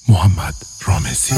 محمد رامزی.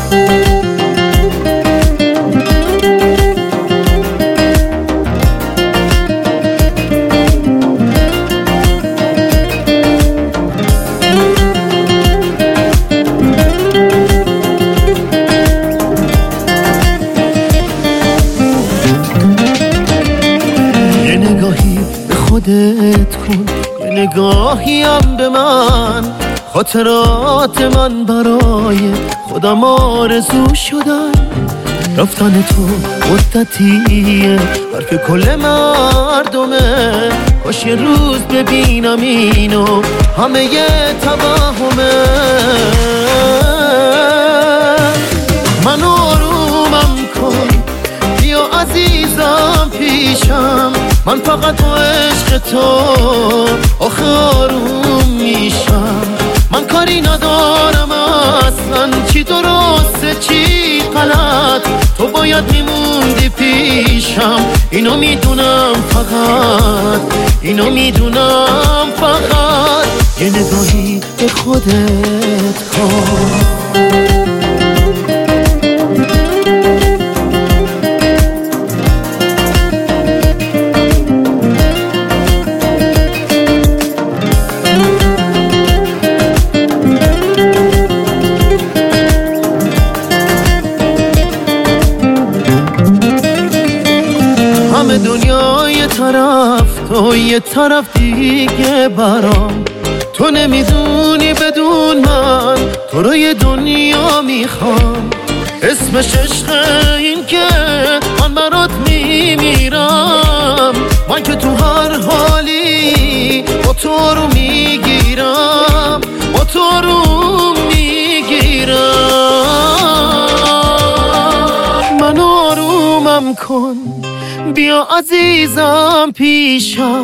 یه نگاهی به خودت کن، یه نگاهی هم به من. خاطرات من برای خودم آرزو شدن. رفتن تو مدتیه، حرف کل مردمه. کاش یه روز ببینم اینو، همه یه توهمه. من آرومم کن، بیا عزیزم پیشم. من فقط با عشق تو آخه آروم میشم. من کاری ندارم اصلا چی درسته چی غلط، تو باید میموندی پیشم. اینو میدونم فقط، اینو میدونم فقط. یه نگاهی به خودت کن. همه دنیا یه طرف، تو یه طرف دیگه برام. تو نمیدونی بدون من تو رو یه دنیا میخوام. اسمش عشقه این که من برات میمیرم. من که تو هر حالی با تو رو میگیرم، با تو رو میگیرم. من آرومم کن، بیا عزیزم پیشم.